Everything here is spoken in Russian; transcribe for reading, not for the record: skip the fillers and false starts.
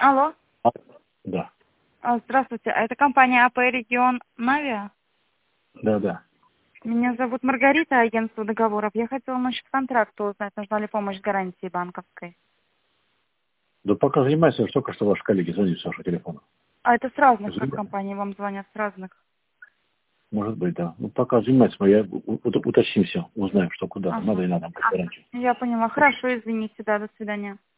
Алло. Да. Здравствуйте. А это компания АП «Регион Навиа». Да. Меня зовут Маргарита, агентство договоров. Я хотела насчет контракта узнать, нужна ли помощь с гарантией банковской. Да пока занимайся, только что ваши коллеги звонят с вашего телефона. А это с разных компаний вам звонят, с разных. Может быть, да. Ну, пока занимайся, но я уточним все, узнаем, что куда. Ага. Надо и надо, как гарантию. Я поняла. Хорошо, извините, да, до свидания.